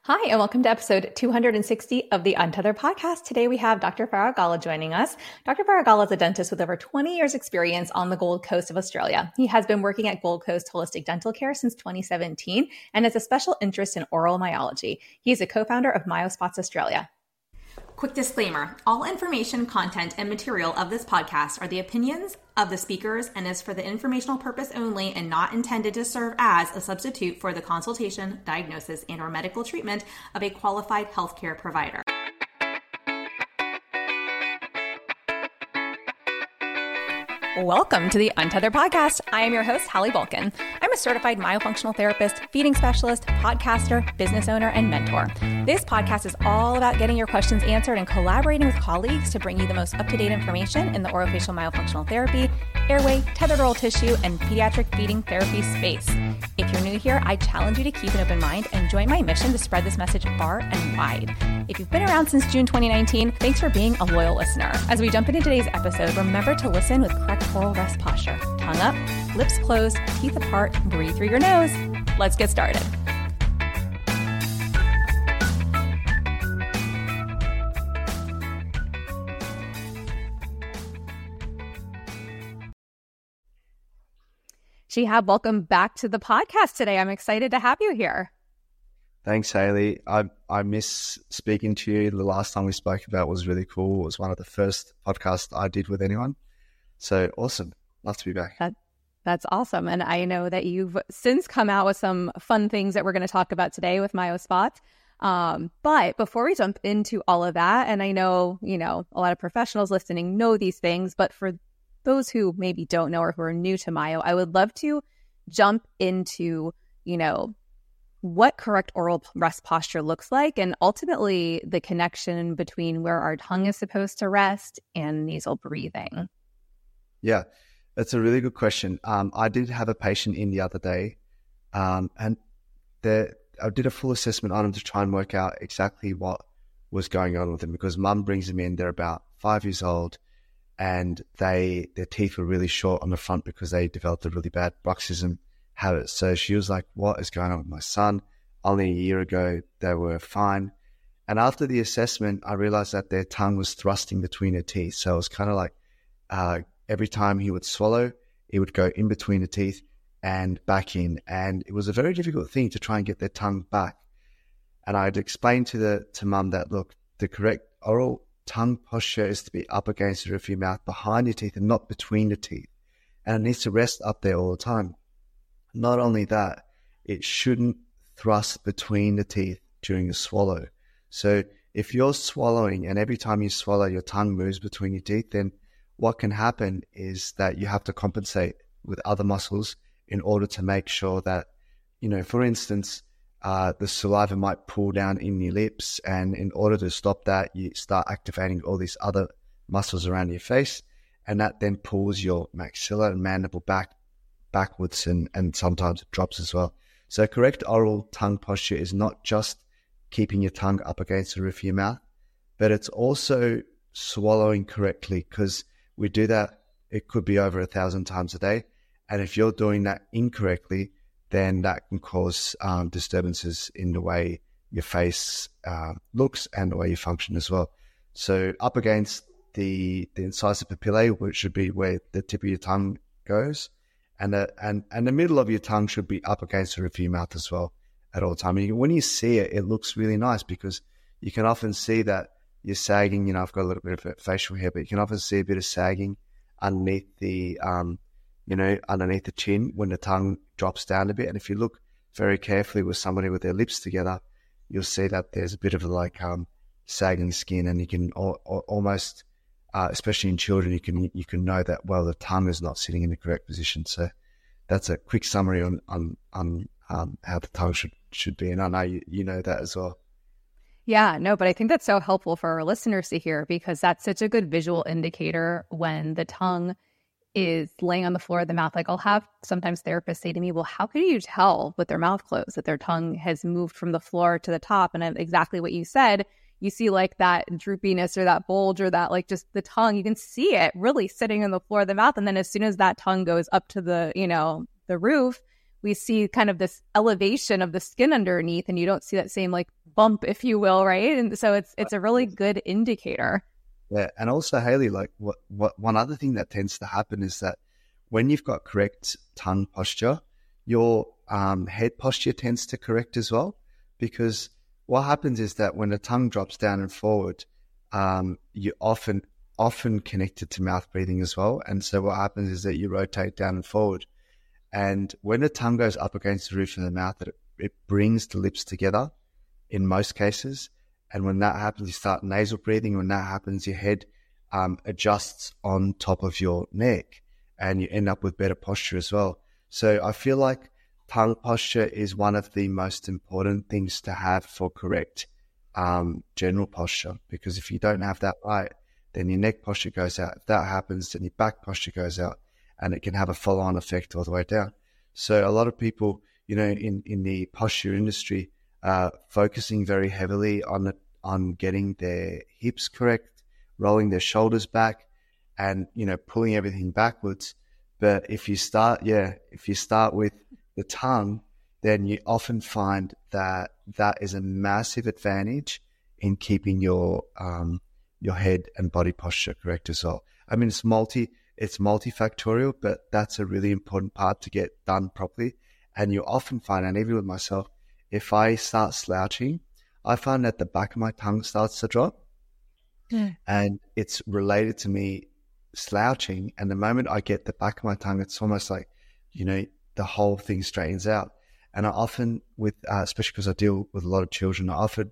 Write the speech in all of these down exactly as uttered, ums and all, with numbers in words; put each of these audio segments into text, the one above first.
Hi, and welcome to episode two hundred sixty of the Untethered podcast. Today we have Doctor Farah Gala joining us. Doctor Farah Gala is a dentist with over twenty years experience on the Gold Coast of Australia. He has been working at Gold Coast Holistic Dental Care since twenty seventeen and has a special interest in oral myology. He is a co-founder of MyoSpots Australia. Quick disclaimer, all information, content, and material of this podcast are the opinions of the speakers and is for the informational purpose only and not intended to serve as a substitute for the consultation, diagnosis, and or medical treatment of a qualified healthcare provider. Welcome to the Untethered podcast. I am your host, Hallie Bulkin. I'm a certified myofunctional therapist, feeding specialist, podcaster, business owner, and mentor. This podcast is all about getting your questions answered and collaborating with colleagues to bring you the most up-to-date information in the orofacial myofunctional therapy, airway, tethered oral tissue, and pediatric feeding therapy space. If you're new here, I challenge you to keep an open mind and join my mission to spread this message far and wide. If you've been around since June twenty nineteen, thanks for being a loyal listener. As we jump into today's episode, remember to listen with correct oral rest posture. Tongue up, lips closed, teeth apart, breathe through your nose. Let's get started. Shihab, welcome back to the podcast today. I'm excited to have you here. Thanks, Haley. I I miss speaking to you. The last time we spoke about was really cool. It was one of the first podcasts I did with anyone. So awesome. Love to be back. That, that's awesome. And I know that you've since come out with some fun things that we're going to talk about today with MyoSpots. Um, but before we jump into all of that, and I know, you know, a lot of professionals listening know these things, but for those who maybe don't know or who are new to Myo, I would love to jump into, you know, what correct oral rest posture looks like and ultimately the connection between where our tongue is supposed to rest and nasal breathing. Yeah, that's a really good question. Um, I did have a patient in the other day um, and the, I did a full assessment on him to try and work out exactly what was going on with him because mum brings him in, they're about five years old and they their teeth were really short on the front because they developed a really bad bruxism habit. So she was like, what is going on with my son? Only a year ago, they were fine. And after the assessment, I realized that their tongue was thrusting between their teeth. So it was kind of like uh, every time he would swallow, it would go in between the teeth and back in. And it was a very difficult thing to try and get their tongue back. And I'd explained to the to mum that, look, the correct oral tongue posture is to be up against the roof of your mouth, behind your teeth and not between the teeth. And it needs to rest up there all the time. Not only that, it shouldn't thrust between the teeth during the swallow. So if you're swallowing and every time you swallow, your tongue moves between your teeth, then what can happen is that you have to compensate with other muscles in order to make sure that, you know, for instance, uh, the saliva might pool down in your lips. And in order to stop that, you start activating all these other muscles around your face. And that then pulls your maxilla and mandible back backwards and, and sometimes it drops as well. So correct oral tongue posture is not just keeping your tongue up against the roof of your mouth, but it's also swallowing correctly because we do that, it could be over a thousand times a day. And if you're doing that incorrectly, then that can cause um, disturbances in the way your face uh, looks and the way you function as well. So up against the, the incisor papillae, which should be where the tip of your tongue goes, And the, and, and the middle of your tongue should be up against the roof of your mouth as well at all time. And when you see it, it looks really nice because you can often see that you're sagging. You know, I've got a little bit of facial hair, but you can often see a bit of sagging underneath the, um, you know, underneath the chin when the tongue drops down a bit. And if you look very carefully with somebody with their lips together, you'll see that there's a bit of like um, sagging skin, and you can al- al- almost... Uh, especially in children, you can you can know that, well, the tongue is not sitting in the correct position. So that's a quick summary on on, on um, how the tongue should, should be. And I know you, you know that as well. Yeah, no, but I think that's so helpful for our listeners to hear because that's such a good visual indicator when the tongue is laying on the floor of the mouth. Like I'll have sometimes therapists say to me, well, how can you tell with their mouth closed that their tongue has moved from the floor to the top? And exactly what you said, you see like that droopiness or that bulge or that like just the tongue, you can see it really sitting on the floor of the mouth. And then as soon as that tongue goes up to the, you know, the roof, we see kind of this elevation of the skin underneath, and you don't see that same like bump, if you will, right? And so it's it's a really good indicator. Yeah, and also Haley, like what what one other thing that tends to happen is that when you've got correct tongue posture, your um, head posture tends to correct as well, because what happens is that when the tongue drops down and forward, um, you often often connected to mouth breathing as well, and so what happens is that you rotate down and forward. And when the tongue goes up against the roof of the mouth, it, it brings the lips together in most cases. And when that happens, you start nasal breathing. When that happens, your head um, adjusts on top of your neck and you end up with better posture as well. So I feel like tongue posture is one of the most important things to have for correct um, general posture, because if you don't have that right, then your neck posture goes out. If that happens, then your back posture goes out, and it can have a follow-on effect all the way down. So a lot of people, you know, in, in the posture industry, uh, focusing very heavily on the, on getting their hips correct, rolling their shoulders back, and, you know, pulling everything backwards. But if you start, yeah, if you start with the tongue, then you often find that that is a massive advantage in keeping your um, your head and body posture correct as well. I mean, it's multi. It's multifactorial, but that's a really important part to get done properly. And you often find, and even with myself, if I start slouching, I find that the back of my tongue starts to drop. Yeah. And it's related to me slouching. And the moment I get the back of my tongue, it's almost like, you know, the whole thing straightens out. And I often, with uh, especially because I deal with a lot of children, I often,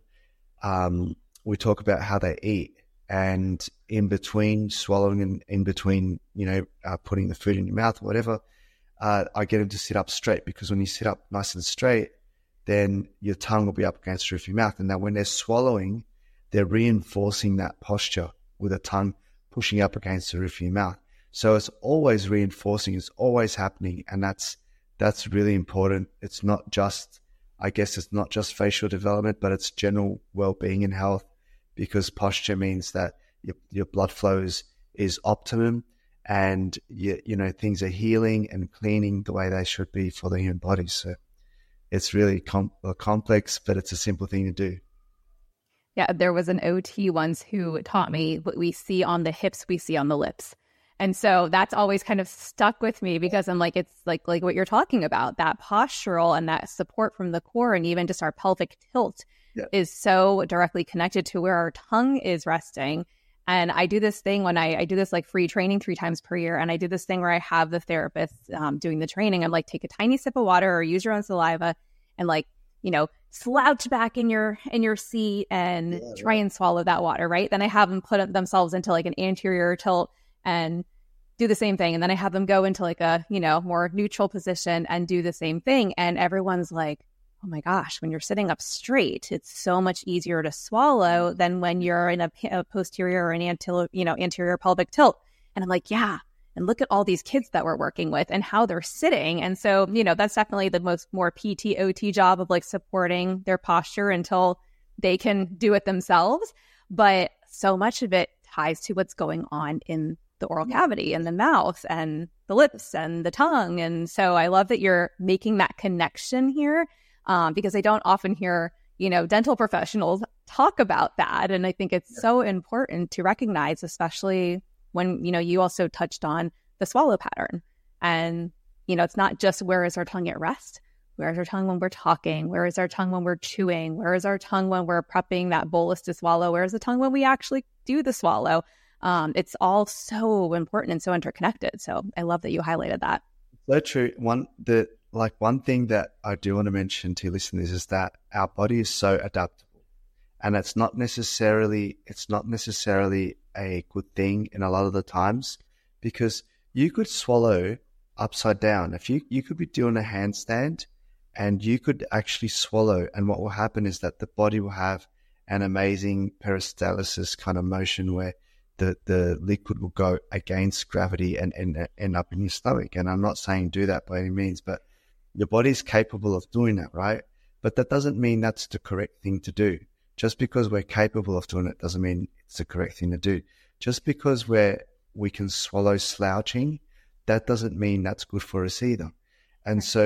um, we talk about how they eat. And in between swallowing and in between, you know, uh, putting the food in your mouth or whatever, uh, I get them to sit up straight, because when you sit up nice and straight, then your tongue will be up against the roof of your mouth. And now when they're swallowing, they're reinforcing that posture with a tongue pushing up against the roof of your mouth. So it's always reinforcing, it's always happening. And that's, that's really important. It's not just, I guess it's not just facial development, but it's general well-being and health. Because posture means that your, your blood flow is, is optimum, and you, you know, things are healing and cleaning the way they should be for the human body. So it's really com- complex, but it's a simple thing to do. Yeah, there was an O T once who taught me what we see on the hips, we see on the lips. And so that's always kind of stuck with me, because I'm like, it's like like what you're talking about, that postural and that support from the core, and even just our pelvic tilt. Yeah. Is so directly connected to where our tongue is resting. And I do this thing when I, I do this like free training three times per year. And I do this thing where I have the therapist um, doing the training. I'm like, take a tiny sip of water or use your own saliva and like, you know, slouch back in your, in your seat and yeah, try right. and swallow that water. Right. Then I have them put themselves into like an anterior tilt and do the same thing. And then I have them go into like a, you know, more neutral position and do the same thing. And everyone's like, oh my gosh, when you're sitting up straight, it's so much easier to swallow than when you're in a, a posterior or an anterior, you know, anterior pelvic tilt. And I'm like, yeah. And look at all these kids that we're working with and how they're sitting. And so, you know, that's definitely the most more P T O T job of like supporting their posture until they can do it themselves. But so much of it ties to what's going on in the oral cavity and the mouth and the lips and the tongue. And so I love that you're making that connection here. Um, because I don't often hear, you know, dental professionals talk about that. And I think it's yeah. so important to recognize, especially when, you know, you also touched on the swallow pattern. And, you know, it's not just where is our tongue at rest? Where is our tongue when we're talking? Where is our tongue when we're chewing? Where is our tongue when we're prepping that bolus to swallow? Where is the tongue when we actually do the swallow? Um, it's all so important and so interconnected. So I love that you highlighted that. So true. One, the, Like one thing that I do want to mention to listeners is that our body is so adaptable, and it's not necessarily it's not necessarily a good thing in a lot of the times, because you could swallow upside down. If you you could be doing a handstand and you could actually swallow, and what will happen is that the body will have an amazing peristalsis kind of motion where the the liquid will go against gravity and, and end up in your stomach. And I'm not saying do that by any means, but your body's capable of doing that, right? But that doesn't mean that's the correct thing to do. Just because we're capable of doing it doesn't mean it's the correct thing to do. Just because we're, we can swallow slouching, that doesn't mean that's good for us either. And so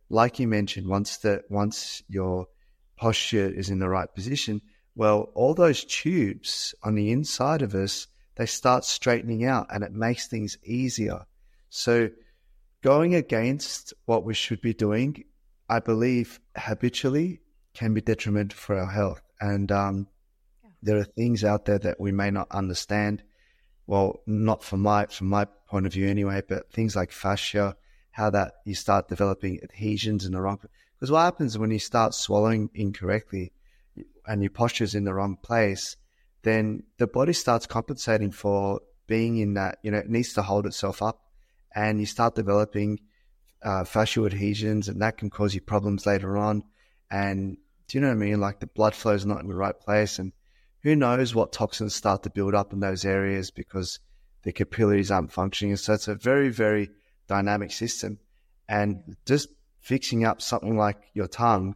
like you mentioned, once the once your posture is in the right position, well, all those tubes on the inside of us, they start straightening out, and it makes things easier. So going against what we should be doing, I believe habitually can be detrimental for our health. And um, yeah. there are things out there that we may not understand. Well, not from my from my point of view anyway, but things like fascia, how that you start developing adhesions in the wrong. Because what happens when you start swallowing incorrectly and your posture's in the wrong place, then the body starts compensating for being in that, you know, it needs to hold itself up, and you start developing uh, fascial adhesions, and that can cause you problems later on. And do you know what I mean? Like the blood flow is not in the right place, and who knows what toxins start to build up in those areas because the capillaries aren't functioning. So it's a very, very dynamic system. And just fixing up something like your tongue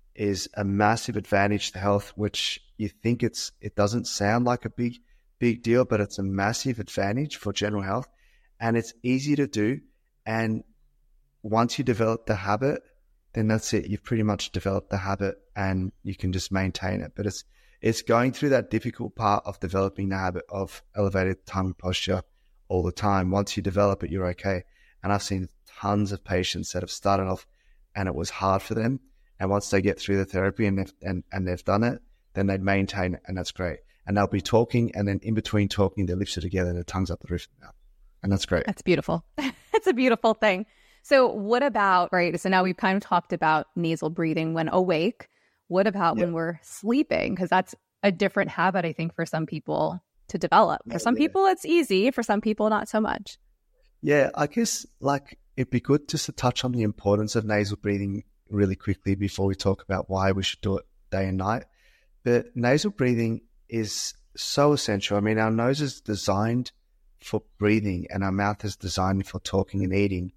is a massive advantage to health, which you think it's it doesn't sound like a big, big deal, but it's a massive advantage for general health. And it's easy to do. And once you develop the habit, then that's it. You've pretty much developed the habit and you can just maintain it. But it's it's going through that difficult part of developing the habit of elevated tongue posture all the time. Once you develop it, you're okay. And I've seen tons of patients that have started off and it was hard for them. And once they get through the therapy and they've, and, and they've done it, then they maintain it, and that's great. And they'll be talking, and then in between talking, their lips are together and their tongue's up the roof of the mouth. And that's great. That's beautiful. It's a beautiful thing. So what about, right, so now we've kind of talked about nasal breathing when awake. What about yeah. when we're sleeping? Because that's a different habit, I think, for some people to develop. For some yeah. people, it's easy. For some people, not so much. Yeah, I guess like it'd be good just to touch on the importance of nasal breathing really quickly before we talk about why we should do it day and night. But nasal breathing is so essential. I mean, our nose is designed for breathing and our mouth is designed for talking and eating.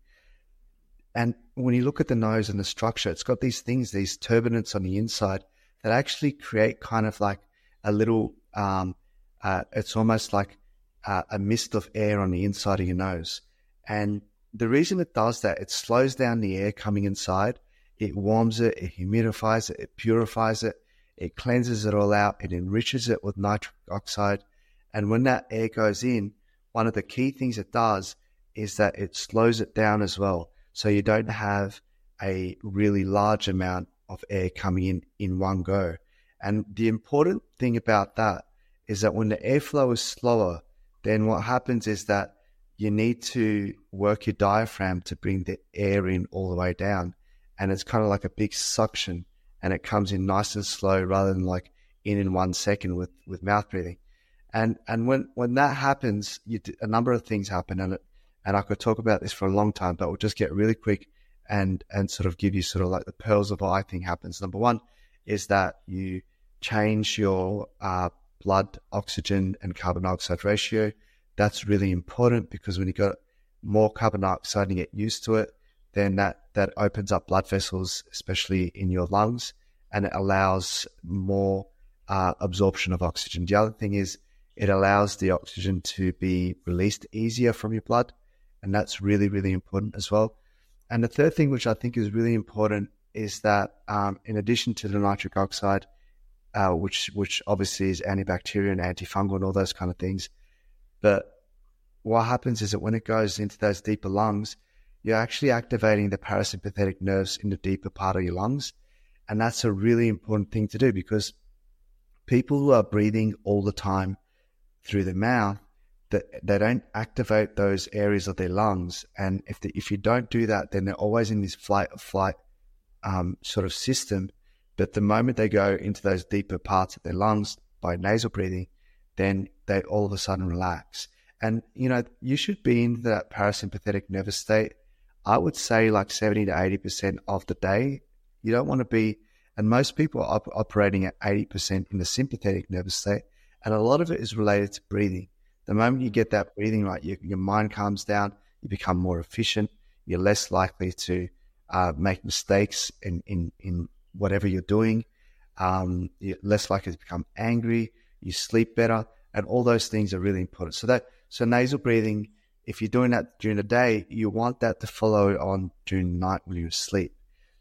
And when you look at the nose and the structure, it's got these things, these turbinates on the inside that actually create kind of like a little, um, uh, it's almost like uh, a mist of air on the inside of your nose. And the reason it does that, it slows down the air coming inside. It warms it, it humidifies it, it purifies it, it cleanses it all out, it enriches it with nitric oxide. And when that air goes in, one of the key things it does is that it slows it down as well. So you don't have a really large amount of air coming in in one go. And the important thing about that is that when the airflow is slower, then what happens is that you need to work your diaphragm to bring the air in all the way down. And it's kind of like a big suction, and it comes in nice and slow rather than like in in one second with, with mouth breathing. And and when, when that happens, you do, a number of things happen. And it, and I could talk about this for a long time, but we'll just get really quick and, and sort of give you sort of like the pearls of what I think happens. Number one is that you change your uh, blood oxygen and carbon dioxide ratio. That's really important because when you got more carbon dioxide and you get used to it, then that, that opens up blood vessels, especially in your lungs, and it allows more uh, absorption of oxygen. The other thing is it allows the oxygen to be released easier from your blood, and that's really, really important as well. And the third thing, which I think is really important, is that um, in addition to the nitric oxide, uh, which which obviously is antibacterial and antifungal and all those kind of things, but what happens is that when it goes into those deeper lungs, you're actually activating the parasympathetic nerves in the deeper part of your lungs. And that's a really important thing to do because people who are breathing all the time through the mouth, that they don't activate those areas of their lungs. And if they, if you don't do that, then they're always in this flight or flight um, sort of system. But the moment they go into those deeper parts of their lungs by nasal breathing, then they all of a sudden relax. And, you know, you should be in that parasympathetic nervous state, I would say like seventy to eighty percent of the day. You don't want to be, and most people are op- operating at eighty percent in the sympathetic nervous state. And a lot of it is related to breathing. The moment you get that breathing right, you, your mind calms down, you become more efficient, you're less likely to uh, make mistakes in, in, in whatever you're doing, um, you're less likely to become angry, you sleep better, and all those things are really important. So that, so nasal breathing, if you're doing that during the day, you want that to follow on during the night when you sleep.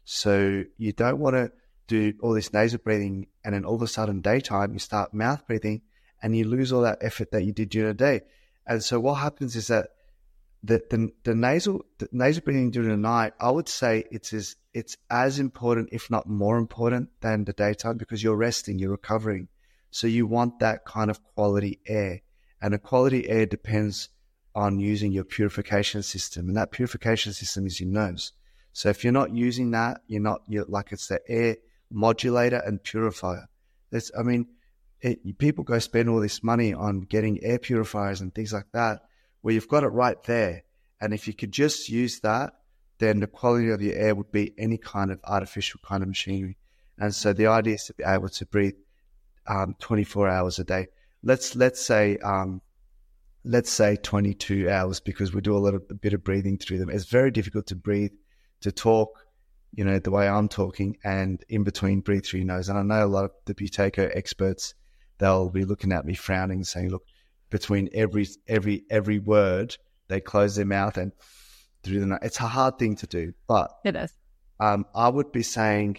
So you don't want to do all this nasal breathing and then all of a sudden daytime you start mouth breathing and you lose all that effort that you did during the day. And so what happens is that the the, the nasal the nasal breathing during the night, I would say it's as it's as important, if not more important, than the daytime, because you're resting, you're recovering. So you want that kind of quality air, and the quality air depends on using your purification system, and that purification system is your nose. So if you're not using that, you're not you're like it's the air modulator and purifier. That's I mean, it, people go spend all this money on getting air purifiers and things like that, where you've got it right there. And if you could just use that, then the quality of your air would be any kind of artificial kind of machinery. And so the idea is to be able to breathe um, twenty-four hours a day. Let's let's say um, let's say twenty-two hours, because we do a lot of a bit of breathing through them. It's very difficult to breathe, to talk, you know, the way I'm talking, and in between breathe through your nose. And I know a lot of the Buteyko experts, they'll be looking at me frowning and saying, look, between every every every word, they close their mouth and through the nose. It's a hard thing to do, but it is. Um, I would be saying,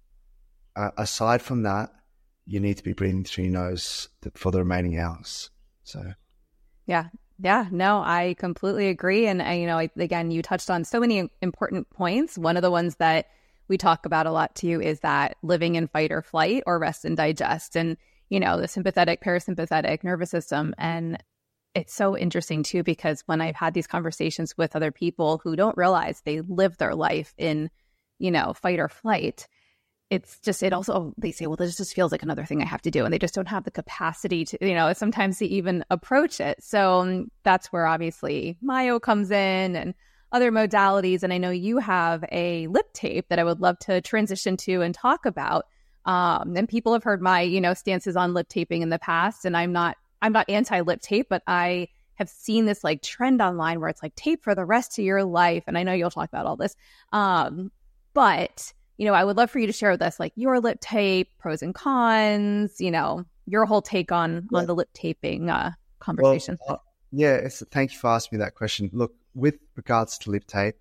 uh, aside from that, you need to be breathing through your nose for the remaining hours. So, yeah, yeah, no, I completely agree. And, uh, you know, again, you touched on so many important points. One of the ones that we talk about a lot too is that living in fight or flight or rest and digest, and you know, the sympathetic, parasympathetic nervous system. And it's so interesting too, because when I've had these conversations with other people who don't realize they live their life in, you know, fight or flight, it's just, it also, they say, well, this just feels like another thing I have to do. And they just don't have the capacity to, you know, sometimes to even approach it. So um, that's where obviously Myo comes in and other modalities. And I know you have a lip tape that I would love to transition to and talk about. Um, and people have heard my, you know, stances on lip taping in the past, and I'm not, I'm not anti lip tape, but I have seen this like trend online where it's like tape for the rest of your life. And I know you'll talk about all this. Um, but, you know, I would love for you to share with us like your lip tape, pros and cons, you know, your whole take on, yeah. on the lip taping uh, conversation. Well, uh, yeah. It's, thank you for asking me that question. Look, with regards to lip tape,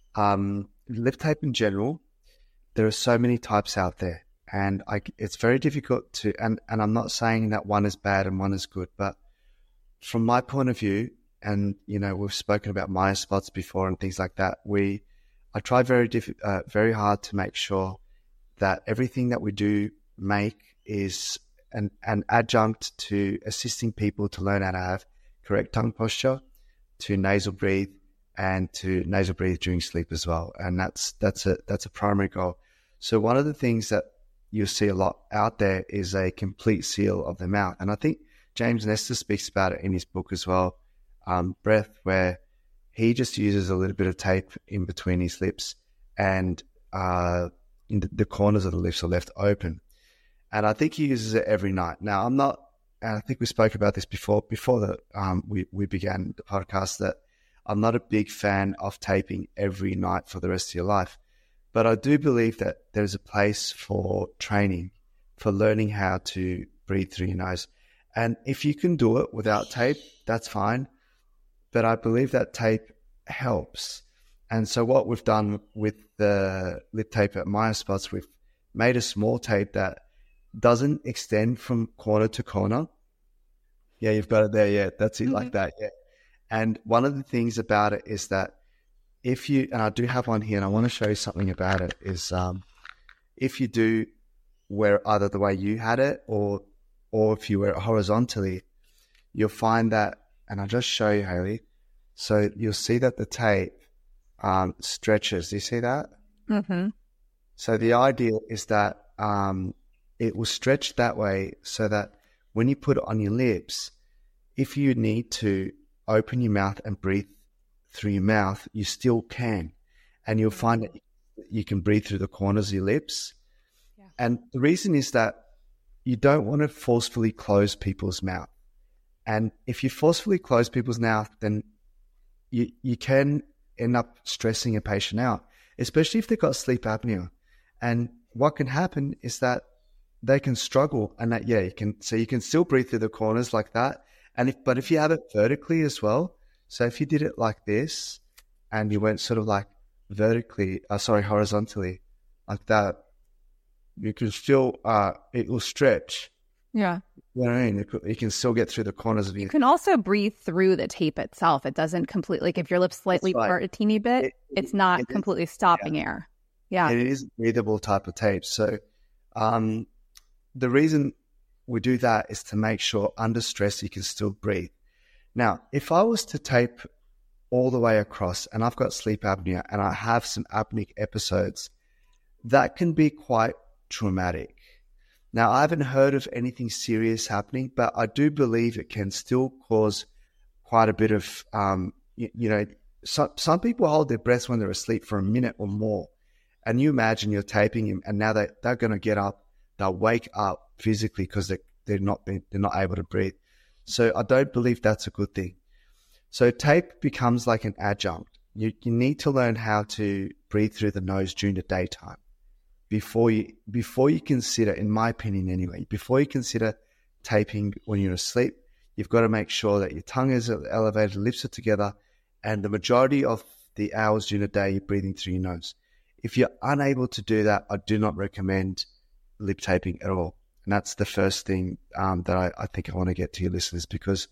um, lip tape in general, there are so many types out there. And I, it's very difficult to, and, and I'm not saying that one is bad and one is good, but from my point of view, and, you know, we've spoken about Myo spots before and things like that, we, I try very, diff, uh, very hard to make sure that everything that we do make is an, an adjunct to assisting people to learn how to have correct tongue posture, to nasal breathe, and to nasal breathe during sleep as well. And that's, that's a, that's a primary goal. So one of the things that you'll see a lot out there is a complete seal of the mouth. And I think James Nestor speaks about it in his book as well, um, Breath, where he just uses a little bit of tape in between his lips, and uh, in the, the corners of the lips are left open. And I think he uses it every night. Now, I'm not, and I think we spoke about this before, before the, um, we, we began the podcast, that I'm not a big fan of taping every night for the rest of your life. But I do believe that there's a place for training, for learning how to breathe through your nose. And if you can do it without tape, that's fine. But I believe that tape helps. And so what we've done with the lip tape at Myo Spots, we've made a small tape that doesn't extend from corner to corner. Yeah, you've got it there. Yeah, that's it, mm-hmm. like that. Yeah. And one of the things about it is that if you, and I do have one here, and I want to show you something about it, is um, if you do wear it either the way you had it, or or if you wear it horizontally, you'll find that, and I'll just show you, Haley. So you'll see that the tape um, stretches. Do you see that? Mm-hmm. So the idea is that um, it will stretch that way so that when you put it on your lips, if you need to open your mouth and breathe through your mouth, you still can. And you'll find that you can breathe through the corners of your lips. Yeah. And the reason is that you don't want to forcefully close people's mouth. And if you forcefully close people's mouth, then you, you can end up stressing a patient out, especially if they've got sleep apnea. And what can happen is that they can struggle, and that, yeah, you can, so you can still breathe through the corners like that. And if, but if you have it vertically as well, so if you did it like this and you went sort of like vertically, uh, sorry, horizontally, like that, you can still, uh, it will stretch. Yeah. You know what I mean? You, you can still get through the corners of your... You can also breathe through the tape itself. It doesn't completely, like if your lips slightly right. part a teeny bit, it, it's not it completely is, stopping yeah. air. Yeah. It is a breathable type of tape. So um, the reason we do that is to make sure under stress you can still breathe. Now, if I was to tape all the way across and I've got sleep apnea and I have some apneic episodes, that can be quite traumatic. Now, I haven't heard of anything serious happening, but I do believe it can still cause quite a bit of, um, you, you know, so, some people hold their breath when they're asleep for a minute or more. And you imagine you're taping him and now they, they're going to get up, they'll wake up physically because they, they're not they're not able to breathe. So I don't believe that's a good thing. So tape becomes like an adjunct. You, you need to learn how to breathe through the nose during the daytime. Before you, before you consider, in my opinion anyway, before you consider taping when you're asleep, you've got to make sure that your tongue is elevated, lips are together, and the majority of the hours during the day you're breathing through your nose. If you're unable to do that, I do not recommend lip taping at all. And that's the first thing um, that I, I think I want to get to your listeners, because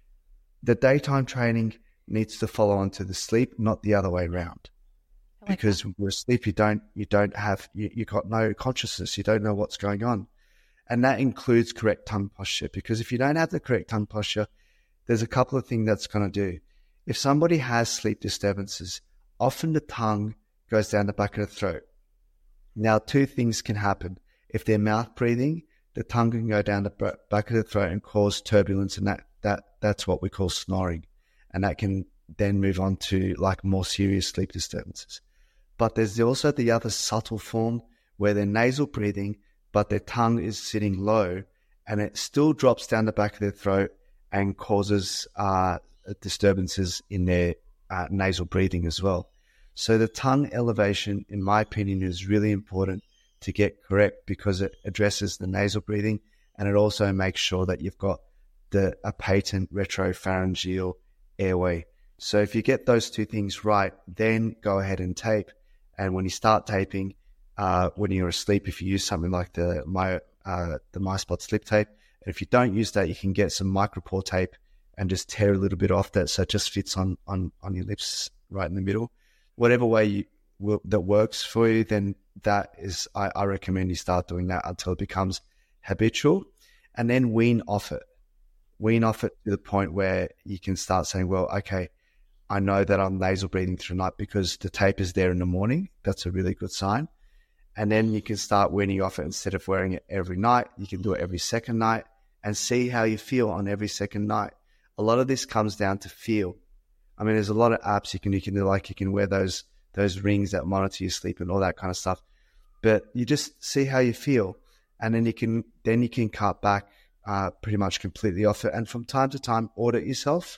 the daytime training needs to follow on to the sleep, not the other way around. Like because that. When you're asleep, you don't, you don't have, you, you got no consciousness. You don't know what's going on. And that includes correct tongue posture, because if you don't have the correct tongue posture, there's a couple of things that's going to do. If somebody has sleep disturbances, often the tongue goes down the back of the throat. Now, two things can happen. If they're mouth breathing, the tongue can go down the back of the throat and cause turbulence, and that, that that's what we call snoring. And that can then move on to like more serious sleep disturbances. But there's also the other subtle form where they're nasal breathing, but their tongue is sitting low and it still drops down the back of their throat and causes uh, disturbances in their uh, nasal breathing as well. So the tongue elevation, in my opinion, is really important to get correct, because it addresses the nasal breathing and it also makes sure that you've got the a patent retropharyngeal airway. So if you get those two things right, then go ahead and tape. And when you start taping, uh, when you're asleep, if you use something like the my uh, the MySpot slip tape, and if you don't use that, you can get some micropore tape and just tear a little bit off that, so it just fits on on on your lips right in the middle. Whatever way you will, that works for you, then that is I, I recommend you start doing that until it becomes habitual, and then wean off it. Wean off it to the point where you can start saying, well, okay, I know that I'm nasal breathing through the night because the tape is there in the morning. That's a really good sign. And then you can start weaning off it. Instead of wearing it every night, you can do it every second night and see how you feel on every second night. A lot of this comes down to feel. I mean, there's a lot of apps you can, you can do, like you can wear those, those rings that monitor your sleep and all that kind of stuff. But you just see how you feel. And then you can, then you can cut back uh, pretty much completely off it. And from time to time, audit yourself.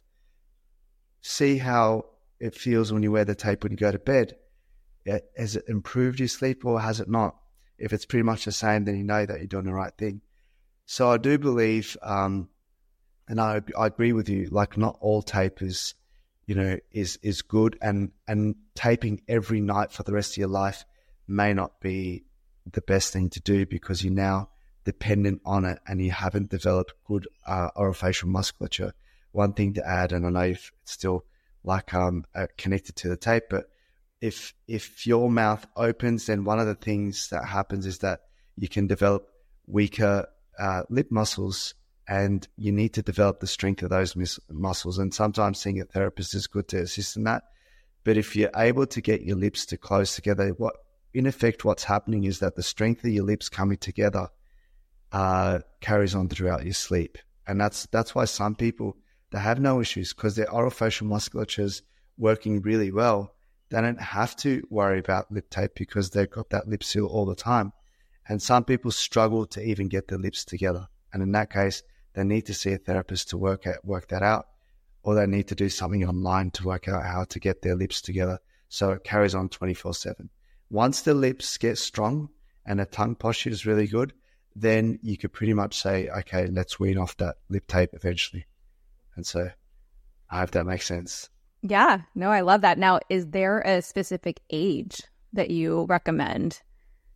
See how it feels when you wear the tape when you go to bed. Has it improved your sleep or has it not? If it's pretty much the same, then you know that you're doing the right thing. So I do believe, um, and I, I agree with you, like not all tape is, you know, is, is good, and, and taping every night for the rest of your life may not be the best thing to do, because you're now dependent on it and you haven't developed good uh, orofacial musculature. One thing to add, and I know it's still like um uh, connected to the tape, but if if your mouth opens, then one of the things that happens is that you can develop weaker uh, lip muscles, and you need to develop the strength of those mus- muscles. And sometimes seeing a therapist is good to assist in that. But if you're able to get your lips to close together, what in effect what's happening is that the strength of your lips coming together uh, carries on throughout your sleep, and that's that's why some people, they have no issues because their orofacial musculature is working really well. They don't have to worry about lip tape because they've got that lip seal all the time. And some people struggle to even get their lips together. And in that case, they need to see a therapist to work out, work that out, or they need to do something online to work out how to get their lips together so it carries on twenty-four seven. Once the lips get strong and the tongue posture is really good, then you could pretty much say, okay, let's wean off that lip tape eventually. And so I hope that makes sense. Yeah, no, I love that. Now, is there a specific age that you recommend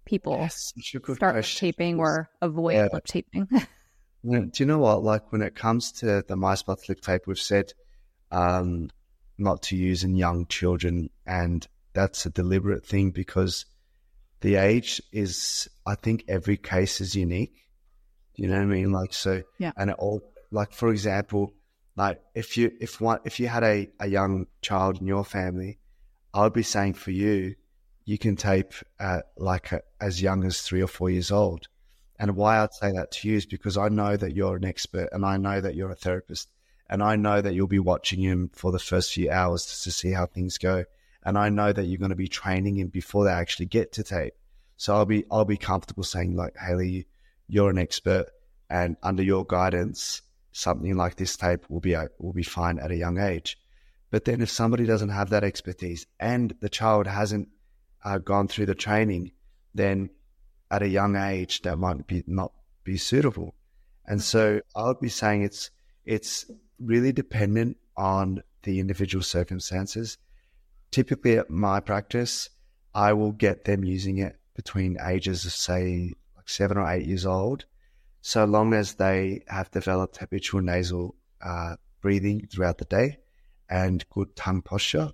people Yes, such a good start lip question. taping or avoid Yeah. lip taping? When- Do you know what? Like when it comes to the MySmart lip tape, we've said um, not to use in young children, and that's a deliberate thing because the age is, I think every case is unique. Do you know what I mean? Like, so, Yeah. and it all, like, for example, like if you, if one, if you had a, a young child in your family, I would be saying for you, you can tape at like a, as young as three or four years old. And why I'd say that to you is because I know that you're an expert and I know that you're a therapist and I know that you'll be watching him for the first few hours just to see how things go. And I know that you're going to be training him before they actually get to tape. So I'll be, I'll be comfortable saying like, Hayley, you're an expert and under your guidance, something like this tape will be, will be fine at a young age. But then if somebody doesn't have that expertise and the child hasn't uh, gone through the training, then at a young age, that might be not be suitable. And so I would be saying it's it's really dependent on the individual circumstances. Typically at my practice, I will get them using it between ages of say like seven or eight years old, so long as they have developed habitual nasal uh, breathing throughout the day and good tongue posture.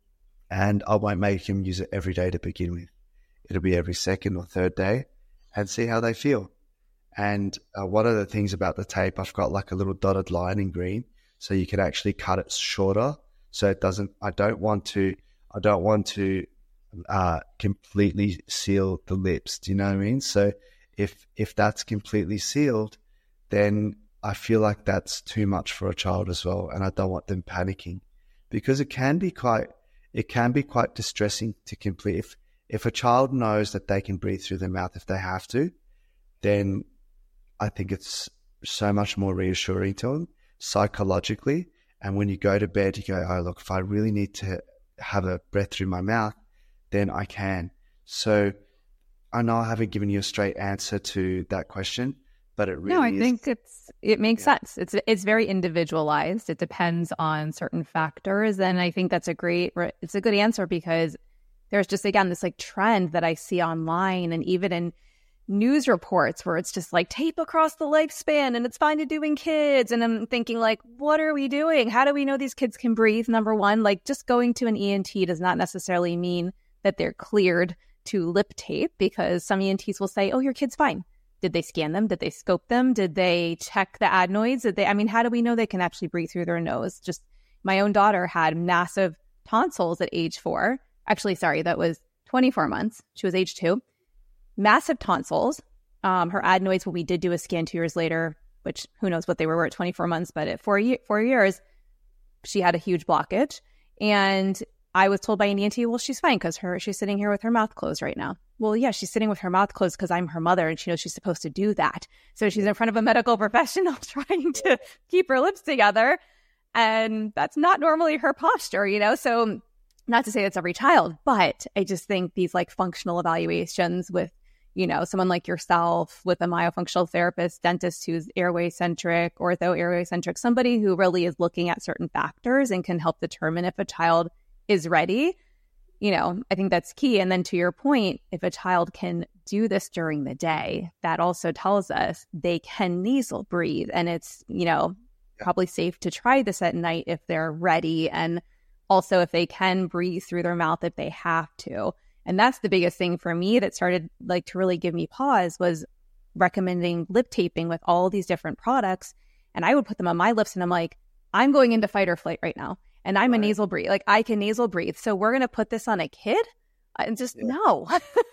And I won't make them use it every day to begin with. It'll be every second or third day and see how they feel. And uh, one of the things about the tape, I've got like a little dotted line in green, so you can actually cut it shorter. So it doesn't, I don't want to, I don't want to uh, completely seal the lips. Do you know what I mean? So if, if that's completely sealed, then I feel like that's too much for a child as well. And I don't want them panicking because it can be quite, it can be quite distressing to complete. If, If a child knows that they can breathe through their mouth if they have to, then I think it's so much more reassuring to them psychologically. And when you go to bed, you go, oh, look, if I really need to have a breath through my mouth, then I can. So I know I haven't given you a straight answer to that question, but it really No, I is. think it's it makes Yeah. sense. It's it's very individualized. It depends on certain factors, and I think that's a great. It's a good answer because there's just, again, this like trend that I see online and even in news reports where it's just like tape across the lifespan and it's fine to do in kids. And I'm thinking like, what are we doing? How do we know these kids can breathe? Number one, like just going to an E N T does not necessarily mean that they're cleared to lip tape because some E N Ts will say, oh, your kid's fine. Did they scan them? Did they scope them? Did they check the adenoids? Did they, I mean, how do we know they can actually breathe through their nose? Just my own daughter had massive tonsils at age four. Actually, sorry, that was twenty-four months. She was age two. Massive tonsils. Um, her adenoids, when we did do a scan two years later, which who knows what they were at twenty-four months, but at four, ye- four years, she had a huge blockage. And I was told by an E N T, well, she's fine because her she's sitting here with her mouth closed right now. Well, yeah, she's sitting with her mouth closed because I'm her mother and she knows she's supposed to do that. So she's in front of a medical professional trying to keep her lips together. And that's not normally her posture, you know? So not to say it's every child, but I just think these like functional evaluations with, you know, someone like yourself with a myofunctional therapist, dentist who's airway centric, ortho airway centric, somebody who really is looking at certain factors and can help determine if a child is ready. You know, I think that's key. And then to your point, if a child can do this during the day, that also tells us they can nasal breathe. And it's, you know, probably safe to try this at night if they're ready. And also if they can breathe through their mouth if they have to. And that's the biggest thing for me that started like to really give me pause was recommending lip taping with all these different products. And I would put them on my lips and I'm like, I'm going into fight or flight right now. And I'm Right. a nasal breathe. Like I can nasal breathe. So we're going to put this on a kid? And just Yeah. no.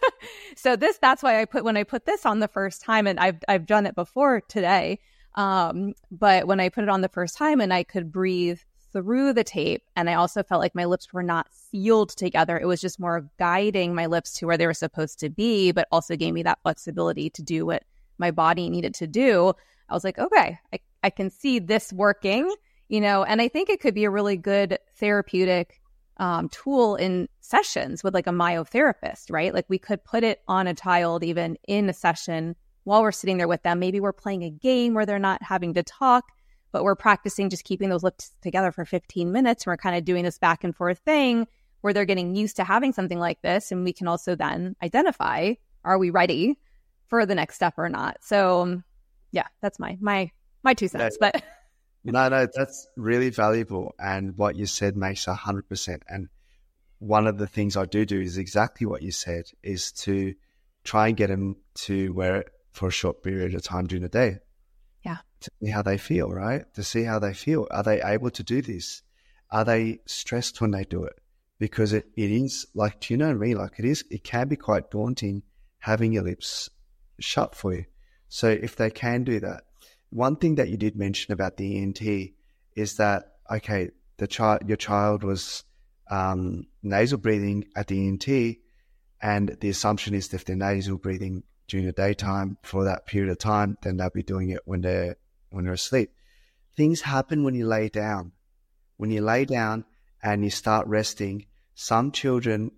So this, that's why I put, when I put this on the first time, and I've, I've done it before today. Um, but when I put it on the first time and I could breathe through the tape, and I also felt like my lips were not sealed together. It was just more of guiding my lips to where they were supposed to be, but also gave me that flexibility to do what my body needed to do. I was like, okay, I, I can see this working, you know, and I think it could be a really good therapeutic um, tool in sessions with like a myotherapist, right? Like we could put it on a child even in a session while we're sitting there with them. Maybe we're playing a game where they're not having to talk, but we're practicing just keeping those lips together for fifteen minutes. And we're kind of doing this back and forth thing where they're getting used to having something like this. And we can also then identify are we ready for the next step or not? So um, yeah, that's my, my, my two cents, no, but no, no, that's really valuable. And what you said makes a hundred percent. And one of the things I do do is exactly what you said, is to try and get them to wear it for a short period of time during the day. Yeah. To see how they feel, right? To see how they feel. Are they able to do this? Are they stressed when they do it? Because it, it is like, do you know me? Like it is, it can be quite daunting having your lips shut for you. So if they can do that, one thing that you did mention about the E N T is that, okay, the child, your child was um, nasal breathing at the E N T, and the assumption is that if they're nasal breathing during the daytime for that period of time, then they'll be doing it when they're when they're asleep. Things happen when you lay down. When you lay down and you start resting, some children,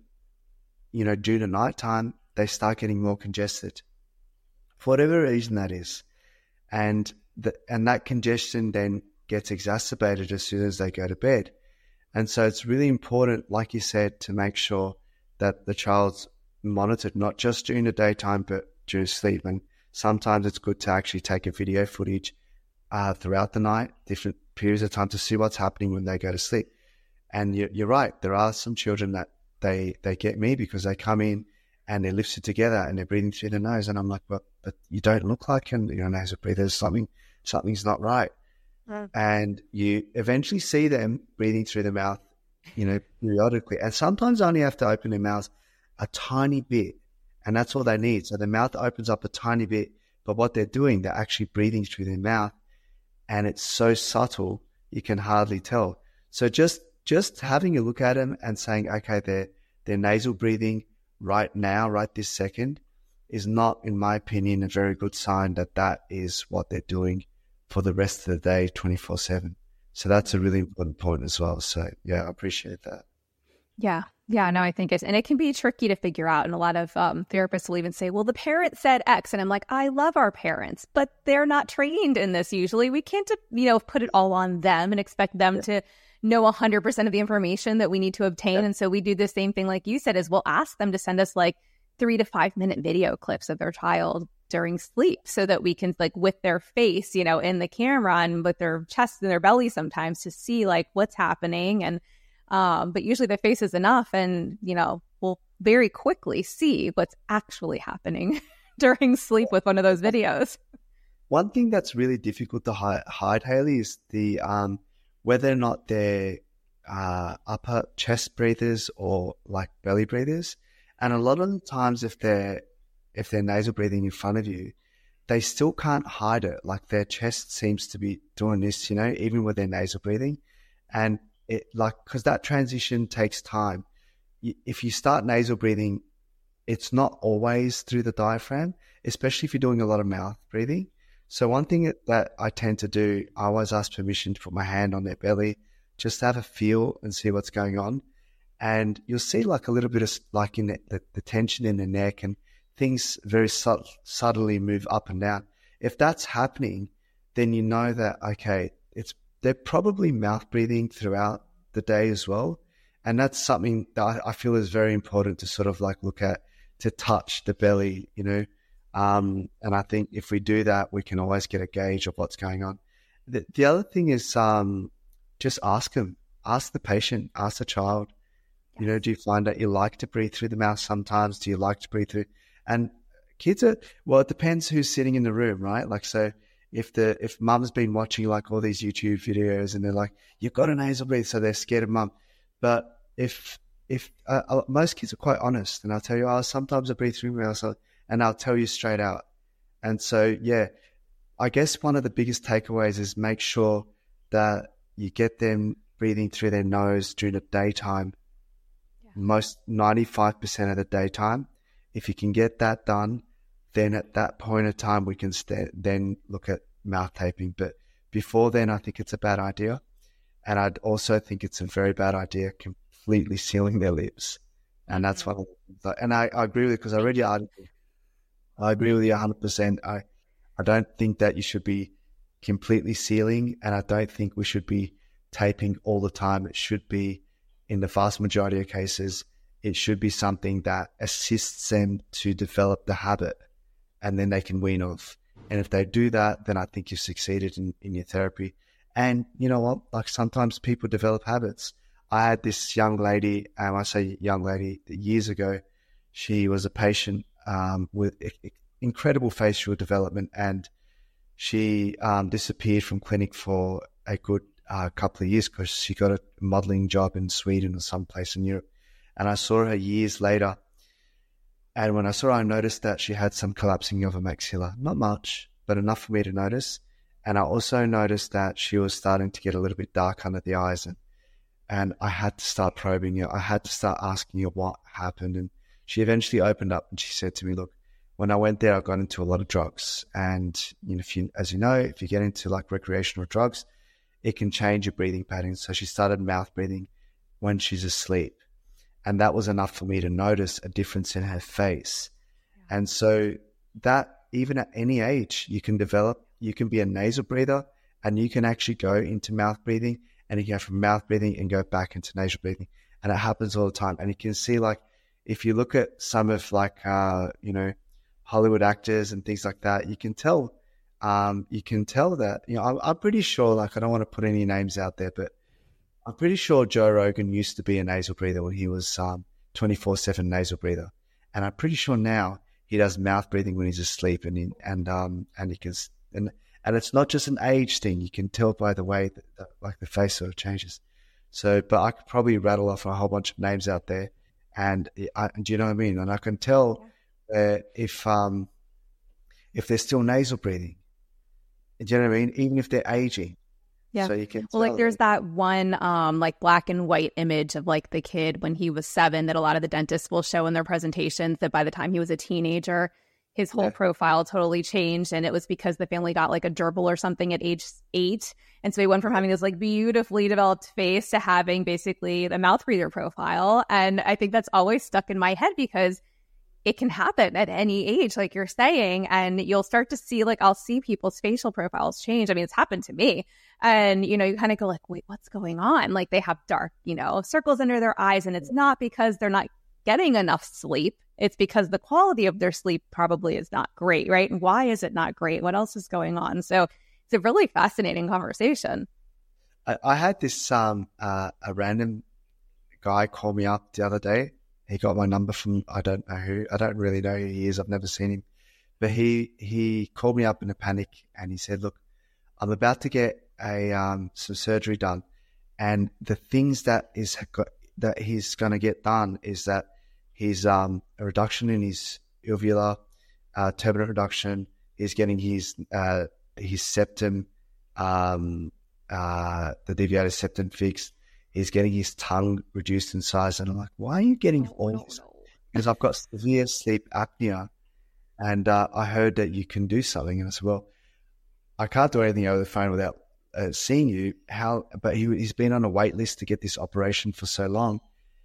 you know, due to nighttime, they start getting more congested, for whatever reason that is, and the, and that congestion then gets exacerbated as soon as they go to bed. And so it's really important, like you said, to make sure that the child's monitored, not just during the daytime, but during sleep. And sometimes it's good to actually take a video footage uh, throughout the night, different periods of time, to see what's happening when they go to sleep. And you're, you're right, there are some children that they, they get me because they come in and they're lifted together and they're breathing through their nose. And I'm like, well, but you don't look like you're a nasal breather. There's something, something's not right. Mm. And you eventually see them breathing through the mouth, you know, periodically. And sometimes only have to open their mouths a tiny bit. And that's all they need. So the mouth opens up a tiny bit, but what they're doing, they're actually breathing through their mouth. And it's so subtle, you can hardly tell. So just, just having a look at them and saying, okay, they're, they're nasal breathing right now, right this second, is not, in my opinion, a very good sign that that is what they're doing for the rest of the day, twenty-four seven. So that's a really important point as well. So yeah, I appreciate that. Yeah. Yeah, no, I think it's, and it can be tricky to figure out. And a lot of um, therapists will even say, well, the parent said X. And I'm like, I love our parents, but they're not trained in this usually. We can't, you know, put it all on them and expect them yeah. to know one hundred percent of the information that we need to obtain. Yeah. And so we do the same thing, like you said, is we'll ask them to send us like three to five minute video clips of their child during sleep so that we can, like, with their face, you know, in the camera and with their chest and their belly sometimes, to see like what's happening. And Um, but usually their face is enough, and, you know, we'll very quickly see what's actually happening during sleep with one of those videos. One thing that's really difficult to hide, hide Hayley, is the um, whether or not they're uh, upper chest breathers or like belly breathers. And a lot of the times, if they're if they're nasal breathing in front of you, they still can't hide it. Like their chest seems to be doing this, you know, even with their nasal breathing, and it like because that transition takes time. If you start nasal breathing, it's not always through the diaphragm, especially if you're doing a lot of mouth breathing. So one thing that I tend to do, I always ask permission to put my hand on their belly, just to have a feel and see what's going on. And you'll see like a little bit of like in the, the, the tension in the neck, and things very su- subtly move up and down. If that's happening, then you know that, okay, it's they're probably mouth breathing throughout the day as well. And that's something that I, I feel is very important to sort of like look at, to touch the belly, you know. Um, and I think if we do that, we can always get a gauge of what's going on. The, the other thing is um, just ask them, ask the patient, ask the child, yes. you know, do you find that you like to breathe through the mouth sometimes? Do you like to breathe through? And kids are, well, it depends who's sitting in the room, right? Like, so if the, if mum's been watching like all these YouTube videos and they're like, you've got a nasal breathe, so they're scared of mum. But if, if uh, most kids are quite honest, and I'll tell you, oh, sometimes I breathe through my mouth, and I'll tell you straight out. And so, yeah, I guess one of the biggest takeaways is make sure that you get them breathing through their nose during the daytime, yeah. most ninety-five percent of the daytime. If you can get that done, then at that point of time, we can st- then look at mouth taping. But before then, I think it's a bad idea. And I'd also think it's a very bad idea completely sealing their lips. And that's one of the things. And I, I agree with it, because I read your article. I agree with you one hundred percent. I, I don't think that you should be completely sealing, and I don't think we should be taping all the time. It should be, in the vast majority of cases, it should be something that assists them to develop the habit, and then they can wean off. And if they do that, then I think you've succeeded in, in your therapy. And you know what? Like sometimes people develop habits. I had this young lady, and I say young lady, years ago, she was a patient um, with incredible facial development, and she um, disappeared from clinic for a good uh, couple of years because she got a modeling job in Sweden or someplace in Europe. And I saw her years later. And when I saw her, I noticed that she had some collapsing of her maxilla. Not much, but enough for me to notice. And I also noticed that she was starting to get a little bit dark under the eyes. And, and I had to start probing her. I had to start asking her what happened. And she eventually opened up and she said to me, look, when I went there, I got into a lot of drugs. And you know, if you, as you know, if you get into like recreational drugs, it can change your breathing patterns. So she started mouth breathing when she's asleep. And that was enough for me to notice a difference in her face. Yeah. And so that even at any age, you can develop, you can be a nasal breather and you can actually go into mouth breathing, and you can go from mouth breathing and go back into nasal breathing. And it happens all the time. And you can see, like, if you look at some of like, uh, you know, Hollywood actors and things like that, you can tell, um, you can tell that, you know, I'm, I'm pretty sure, like, I don't want to put any names out there, but I'm pretty sure Joe Rogan used to be a nasal breather when he was um, twenty-four seven nasal breather. And I'm pretty sure now he does mouth breathing when he's asleep, and he, and um and he can and and it's not just an age thing. You can tell by the way that, that like the face sort of changes. So, but I could probably rattle off a whole bunch of names out there, and I, do you know what I mean? And I can tell uh, if um if they're still nasal breathing. Do you know what I mean? Even if they're aging. Yeah. So you can well, like there's that one um like black and white image of like the kid when he was seven that a lot of the dentists will show in their presentations, that by the time he was a teenager, his whole yeah. profile totally changed. And it was because the family got like a gerbil or something at age eight. And so he went from having this like beautifully developed face to having basically the mouth breather profile. And I think that's always stuck in my head because it can happen at any age, like you're saying, and you'll start to see, like, I'll see people's facial profiles change. I mean, it's happened to me. And, you know, you kind of go like, wait, what's going on? Like they have dark, you know, circles under their eyes. And it's not because they're not getting enough sleep. It's because the quality of their sleep probably is not great, right? And why is it not great? What else is going on? So it's a really fascinating conversation. I, I had this, um, uh, a random guy call me up the other day. He got my number from, I don't know who, I don't really know who he is. I've never seen him, but he, he called me up in a panic and he said, look, I'm about to get a, um, some surgery done. And the things that is, that he's going to get done is that he's, um, a reduction in his uvular, uh, turbinate reduction. He's getting his, uh, his septum, um, uh, the deviated septum fixed. He's getting his tongue reduced in size. And I'm like, why are you getting oh, all no, this? No. Because I've got severe sleep apnea. And uh, I heard that you can do something. And I said, well, I can't do anything over the phone without uh, seeing you. How? But he, he's been on a wait list to get this operation for so long.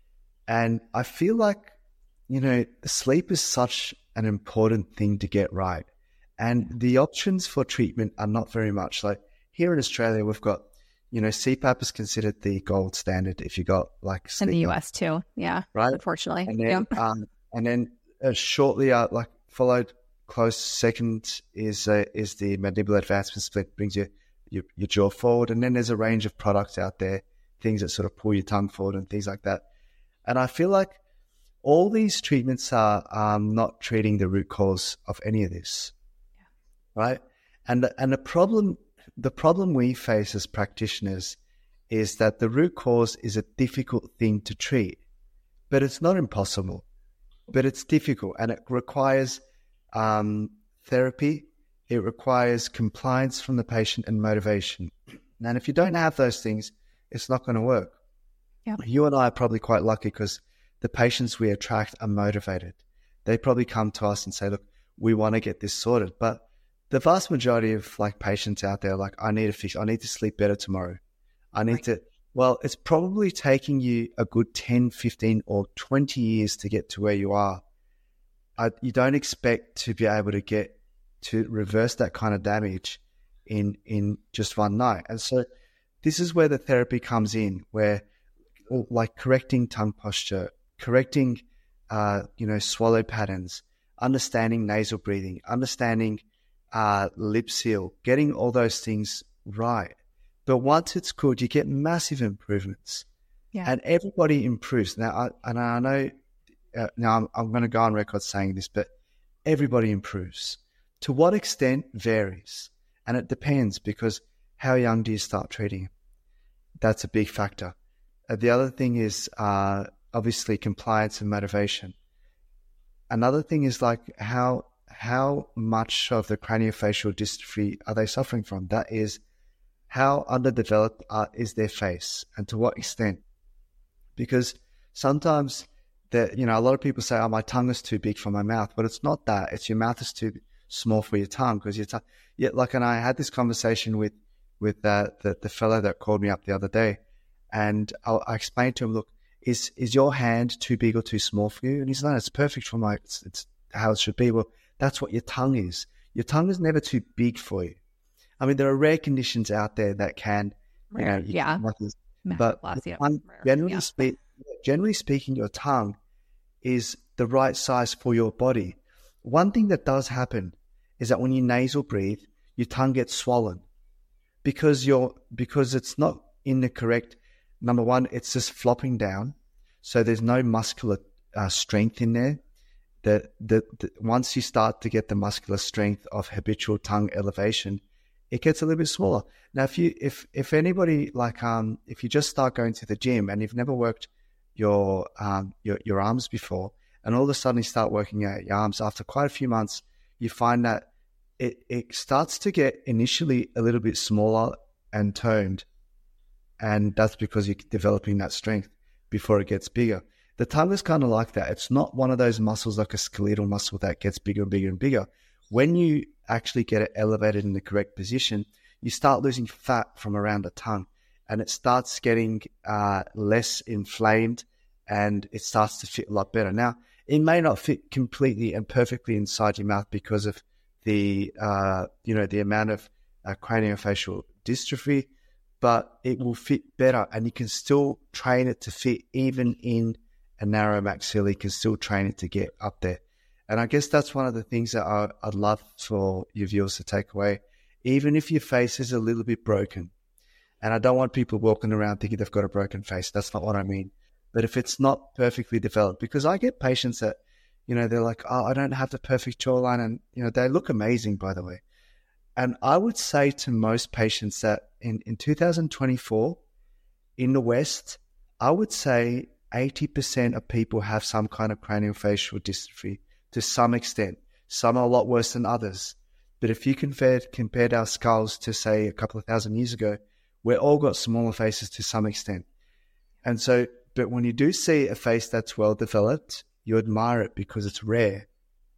And I feel like, you know, sleep is such an important thing to get right. And the options for treatment are not very much. Like here in Australia, we've got, you know, C PAP is considered the gold standard if you got like in the U S too, yeah, right. Unfortunately, and then, yeah. um, and then uh, shortly, uh, like followed close second is uh, is the mandibular advancement split, brings your, your your jaw forward, and then there's a range of products out there, things that sort of pull your tongue forward and things like that. And I feel like all these treatments are um, not treating the root cause of any of this, yeah. right? And the, and the problem. The problem we face as practitioners is that the root cause is a difficult thing to treat, but it's not impossible, but it's difficult and it requires um, therapy. It requires compliance from the patient and motivation. And if you don't have those things, it's not going to work. Yeah. You and I are probably quite lucky because the patients we attract are motivated. They probably come to us and say, look, we want to get this sorted. But the vast majority of like patients out there, like, I need to fix, I need to sleep better tomorrow. I need right. to, well, it's probably taking you a good ten, fifteen or twenty years to get to where you are. I, you don't expect to be able to get to reverse that kind of damage in, in just one night. And so this is where the therapy comes in, where like correcting tongue posture, correcting, uh, you know, swallow patterns, understanding nasal breathing, understanding uh, lip seal, getting all those things right. But once it's good, you get massive improvements. Yeah. And everybody improves. Now, I, and I know, uh, now I'm, I'm going to go on record saying this, but everybody improves. To what extent varies. And it depends, because how young do you start treating? That's a big factor. Uh, the other thing is uh, obviously compliance and motivation. Another thing is like how how much of the craniofacial dystrophy are they suffering from? That is, how underdeveloped uh, is their face, and to what extent? Because sometimes that, you know, a lot of people say, oh, my tongue is too big for my mouth, but it's not that. It's your mouth is too small for your tongue, because your tongue. Yeah, like, and I had this conversation with with uh, the the fellow that called me up the other day, and I, I explained to him, look, is is your hand too big or too small for you? And he's like, no, it's perfect for my. It's, it's how it should be. Well, that's what your tongue is. Your tongue is never too big for you. I mean, there are rare conditions out there that can, you know, you yeah, can, but tongue, generally, yeah. Spe- generally speaking, your tongue is the right size for your body. One thing that does happen is that when you nasal breathe, your tongue gets swollen because you're because it's not in the correct. Number one, it's just flopping down, so there's no muscular uh, strength in there. The, the the once you start to get the muscular strength of habitual tongue elevation, it gets a little bit smaller. Now, if you if if anybody like um if you just start going to the gym and you've never worked your um your your arms before, and all of a sudden you start working out your arms, after quite a few months, you find that it it starts to get initially a little bit smaller and toned, and that's because you're developing that strength before it gets bigger. The tongue is kind of like that. It's not one of those muscles like a skeletal muscle that gets bigger and bigger and bigger. When you actually get it elevated in the correct position, you start losing fat from around the tongue, and it starts getting uh, less inflamed, and it starts to fit a lot better. Now, it may not fit completely and perfectly inside your mouth because of the, uh, you know, the amount of uh, craniofacial dystrophy, but it will fit better, and you can still train it to fit even in a narrow maxilla. You can still train it to get up there. And I guess that's one of the things that I, I'd love for your viewers to take away. Even if your face is a little bit broken, and I don't want people walking around thinking they've got a broken face. That's not what I mean. But if it's not perfectly developed, because I get patients that, you know, they're like, oh, I don't have the perfect jawline. And, you know, they look amazing, by the way. And I would say to most patients that in, in two thousand twenty-four, in the West, I would say eighty percent of people have some kind of craniofacial dystrophy to some extent. Some are a lot worse than others. But if you compare, compared our skulls to, say, a couple of thousand years ago, we've all got smaller faces to some extent. And so, but when you do see a face that's well developed, you admire it because it's rare.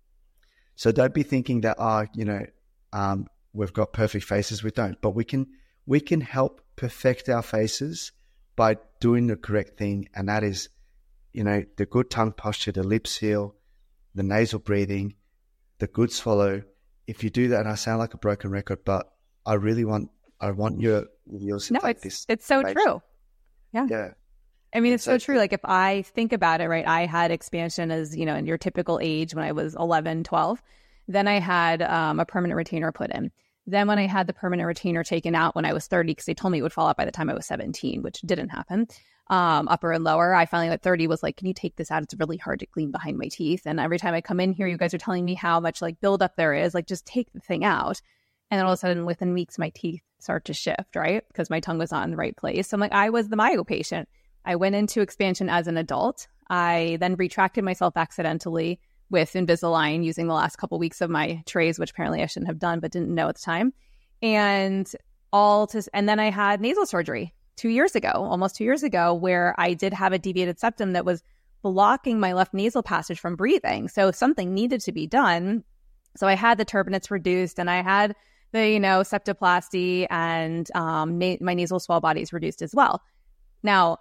So don't be thinking that, oh, you know, um, we've got perfect faces. We don't. But we can we can help perfect our faces by doing the correct thing, and that is, you know, the good tongue posture, the lip seal, the nasal breathing, the good swallow. If you do that, and I sound like a broken record, but I really want I want your viewers to no, take it's, this. it's so true. Yeah. Yeah. I mean, it's so, so true. Like if I think about it, right, I had expansion as, you know, in your typical age when I was eleven, twelve. Then I had um, a permanent retainer put in. Then when I had the permanent retainer taken out when I was thirty, because they told me it would fall out by the time I was seventeen, which didn't happen, um, upper and lower, I finally at thirty was like, can you take this out? It's really hard to clean behind my teeth. And every time I come in here, you guys are telling me how much like buildup there is, like just take the thing out. And then all of a sudden within weeks, my teeth start to shift, right? Because my tongue was not in the right place. So I'm like, I was the myo patient. I went into expansion as an adult. I then retracted myself accidentally with Invisalign using the last couple weeks of my trays, which apparently I shouldn't have done, but didn't know at the time. And all to, and then I had nasal surgery two years ago, almost two years ago, where I did have a deviated septum that was blocking my left nasal passage from breathing. So something needed to be done. So I had the turbinates reduced, and I had the, you know, septoplasty, and um, na- my nasal swell bodies reduced as well. Now,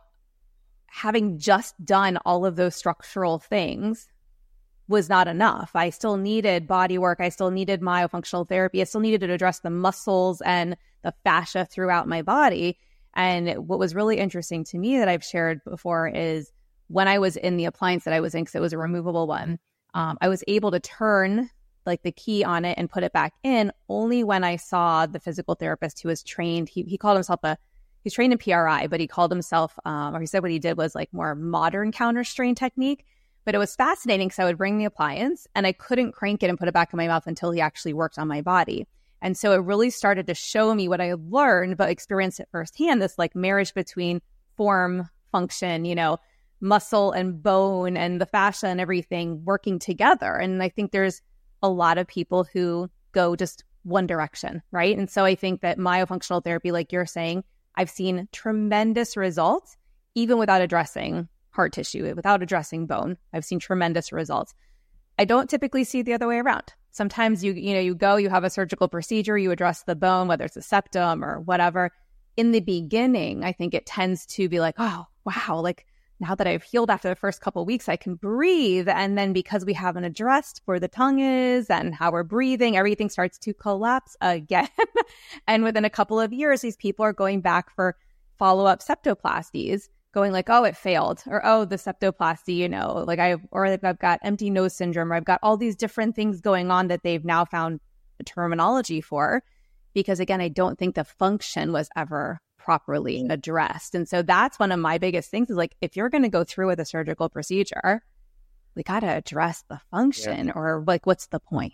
having just done all of those structural things was not enough. I still needed body work. I still needed myofunctional therapy. I still needed to address the muscles and the fascia throughout my body. And what was really interesting to me that I've shared before is when I was in the appliance that I was in, because it was a removable one, um, I was able to turn like the key on it and put it back in only when I saw the physical therapist who was trained. He he called himself a, he's trained in P R I, but he called himself, um, or he said what he did was like more modern counter strain technique. But it was fascinating because I would bring the appliance and I couldn't crank it and put it back in my mouth until he actually worked on my body. And so it really started to show me what I had learned, but experienced it firsthand, this like marriage between form, function, you know, muscle and bone and the fascia and everything working together. And I think there's a lot of people who go just one direction, right? And so I think that myofunctional therapy, like you're saying, I've seen tremendous results, even without addressing heart tissue, without addressing bone. I've seen tremendous results. I don't typically see it the other way around. Sometimes you, you know, you go, you have a surgical procedure, you address the bone, whether it's a septum or whatever. In the beginning, I think it tends to be like, oh, wow, like now that I've healed after the first couple of weeks, I can breathe. And then because we haven't addressed where the tongue is and how we're breathing, everything starts to collapse again. And within a couple of years, these people are going back for follow-up septoplasties, going like, oh, it failed, or oh, the septoplasty, you know, like I, or I've got empty nose syndrome, or I've got all these different things going on that they've now found a terminology for, because again, I don't think the function was ever properly addressed. And so that's one of my biggest things is like, if you're going to go through with a surgical procedure, we got to address the function, yeah. Or like, what's the point?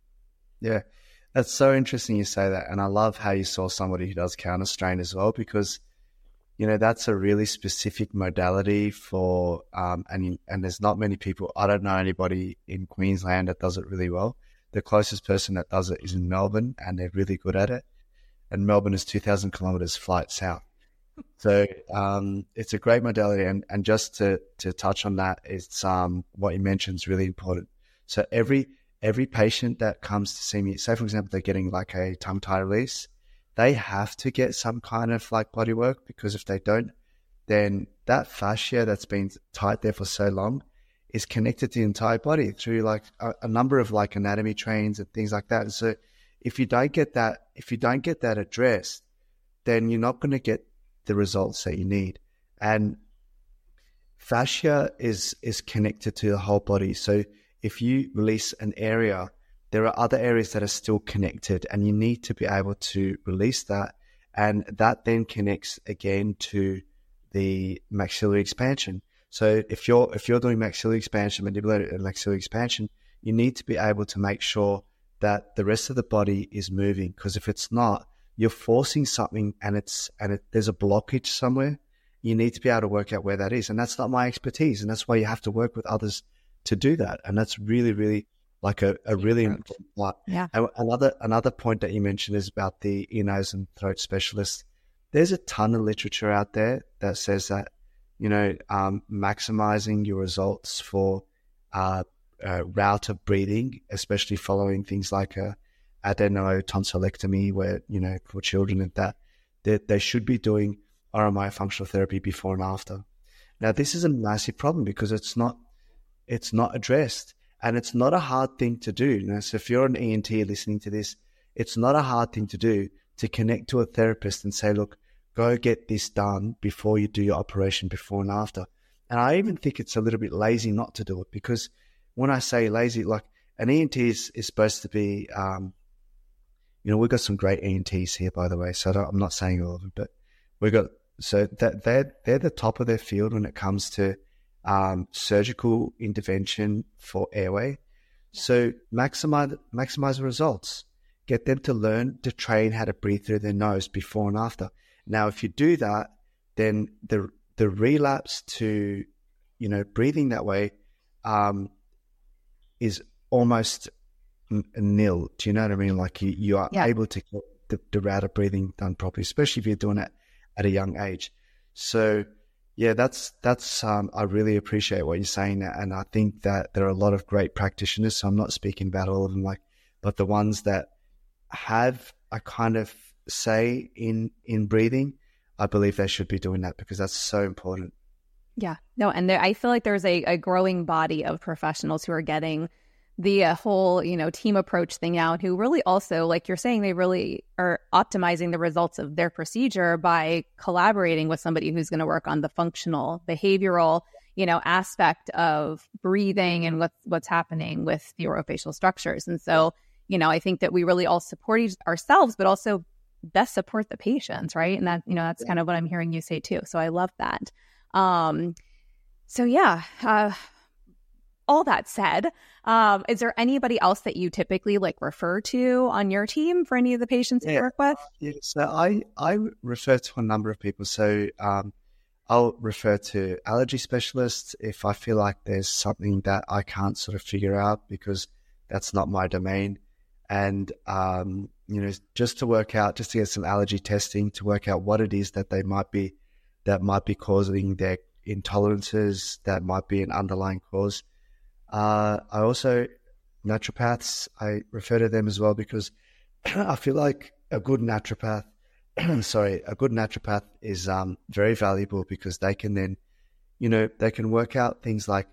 Yeah, that's so interesting you say that. And I love how you saw somebody who does counter strain as well, because you know, that's a really specific modality for, um, and and there's not many people, I don't know anybody in Queensland that does it really well. The closest person that does it is in Melbourne, and they're really good at it. And Melbourne is two thousand kilometers flight south. So um, it's a great modality. And, and just to, to touch on that, it's um, what you mentioned is really important. So every every patient that comes to see me, say, for example, they're getting like a tongue tie release, they have to get some kind of like body work, because if they don't, then that fascia that's been tight there for so long is connected to the entire body through like a, a number of like anatomy trains and things like that. And so if you don't get that, if you don't get that addressed, then you're not going to get the results that you need. And fascia is, is connected to the whole body. So if you release an area, there are other areas that are still connected, and you need to be able to release that. And that then connects again to the maxillary expansion. So if you're, if you're doing maxillary expansion, mandibular and maxillary expansion, you need to be able to make sure that the rest of the body is moving. Because if it's not, you're forcing something and it's, and it, there's a blockage somewhere. You need to be able to work out where that is. And that's not my expertise. And that's why you have to work with others to do that. And that's really, really like a, a really important part. Yeah. And another, another point that you mentioned is about the ear, nose and throat specialists. There's a ton of literature out there that says that, you know, um, maximizing your results for uh, uh, route of breathing, especially following things like a adenotonsillectomy, where, you know, for children and that, they, they should be doing oral myofunctional therapy before and after. Now, this is a massive problem because it's not, it's not addressed, and it's not a hard thing to do. You know, so if you're an E N T listening to this, it's not a hard thing to do to connect to a therapist and say, look, go get this done before you do your operation, before and after. And I even think it's a little bit lazy not to do it, because when I say lazy, like an E N T is, is supposed to be, um, you know, we've got some great E N Ts here, by the way. So I don't, I'm not saying all of them, but we've got, so that they're, they're the top of their field when it comes to um, surgical intervention for airway. So maximize, maximize the results, get them to learn to train how to breathe through their nose before and after. Now, if you do that, then the, the relapse to, you know, breathing that way, um, is almost n- nil. Do you know what I mean? Like you, you are yeah. able to get the, the route of breathing done properly, especially if you're doing it at a young age. So yeah, that's, that's, um, I really appreciate what you're saying. And I think that there are a lot of great practitioners. So I'm not speaking about all of them, like, but the ones that have a kind of say in, in breathing, I believe they should be doing that, because that's so important. Yeah, no, and there, I feel like there's a, a growing body of professionals who are getting the uh, whole, you know, team approach thing out, who really also, like you're saying, they really are optimizing the results of their procedure by collaborating with somebody who's going to work on the functional, behavioral, you know, aspect of breathing and what's, what's happening with the orofacial structures. And so, you know, I think that we really all support each, ourselves, but also best support the patients, right? And that, you know, that's kind of what I'm hearing you say too. So I love that. Um, so yeah, uh, all that said, um, is there anybody else that you typically like refer to on your team for any of the patients yeah. you work with? Yeah, so I, I refer to a number of people. So um, I'll refer to allergy specialists if I feel like there's something that I can't sort of figure out because that's not my domain. And, um, you know, just to work out, just to get some allergy testing to work out what it is that they might be, that might be causing their intolerances, that might be an underlying cause. Uh, I also, naturopaths, I refer to them as well because I feel like a good naturopath, sorry, a good naturopath is um, very valuable because they can then, you know, they can work out things like